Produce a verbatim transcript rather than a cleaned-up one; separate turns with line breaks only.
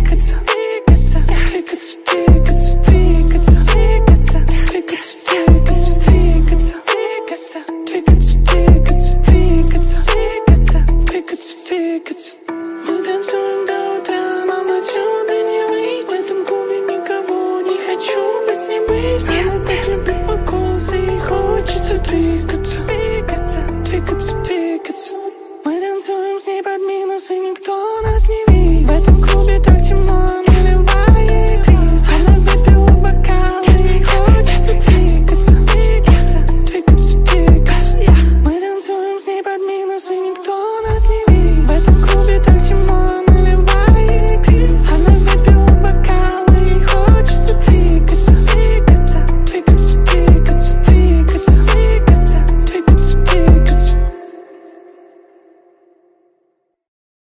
двигаться, двигаться, двигаться, двигаться, двигаться, двигаться, двигаться, двигаться, двигаться, двигаться, двигаться, двигаться, двигаться, двигаться, двигаться. Мы танцуем до утра, мама, отсюда не выйти. В этом клубе никого не хочу быть, не быть. Она так любит мой голос, и хочется двигаться.